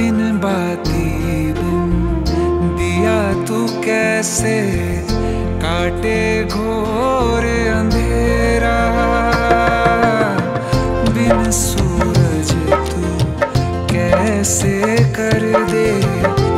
बिन बाती बिन दिया तू कैसे काटे घोर अंधेरा। बिन सूरज तू कैसे कर दे